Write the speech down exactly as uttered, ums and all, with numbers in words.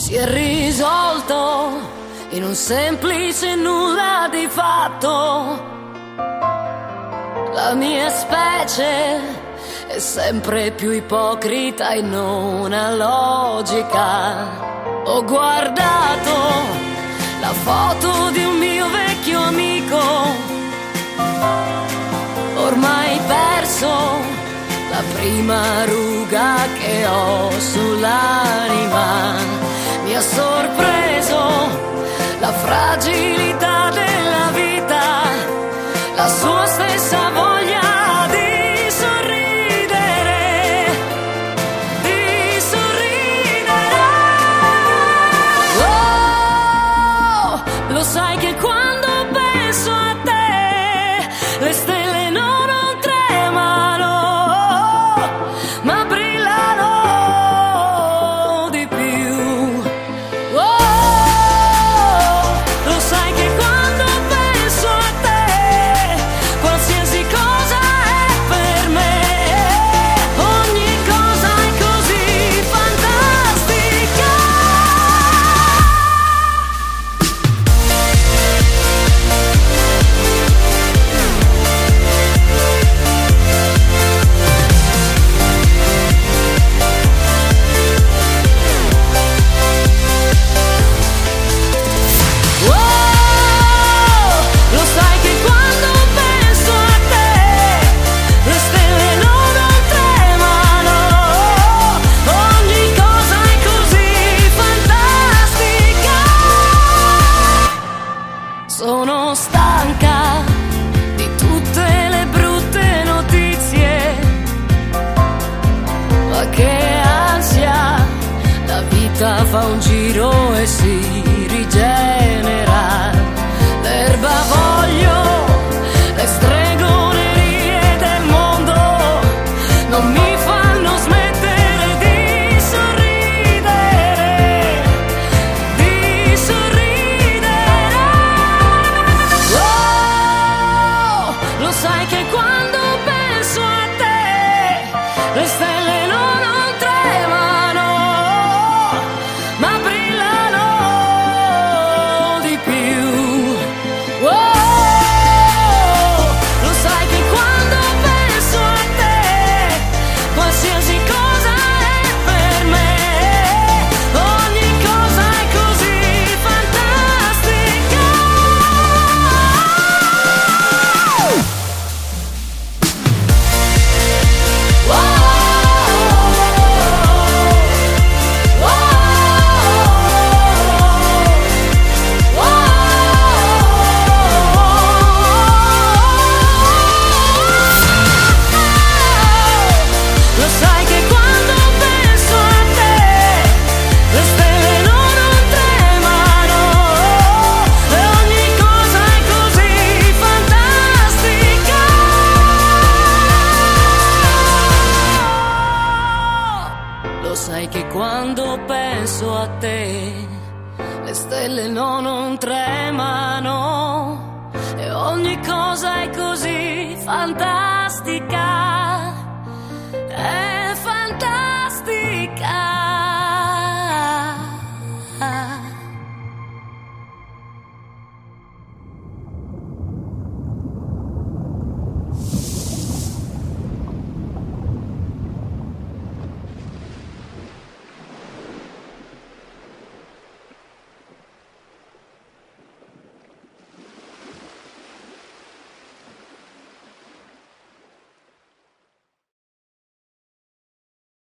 si è risolto in un semplice nulla di fatto. La mia specie è sempre più ipocrita e non ha logica. Ho guardato la foto di un mio vecchio amico, ormai perso la prima ruga che ho sull'anima. Mi ha sorpreso la fragilità della vita, la sua stessa voglia di sorridere, di sorridere. Oh, lo sai che quando penso a te le stelle non sono stanca di tutte le brutte notizie, ma che ansia, la vita fa un giro e si rigenera. L'erba voglio, le stregonerie del mondo non mi fanno smettere di sorridere, di sorridere. Oh, lo sai che quando penso a te le stelle non tremano, ma brillano di più. Oh, lo sai che quando penso a te qualsiasi cosa è per me, ogni cosa è così fantastica. Lo sai che quando penso a te le stelle non tremano e ogni cosa è così fantastica. Lo sai che quando penso a te le stelle non tremano e ogni cosa è così fantastica.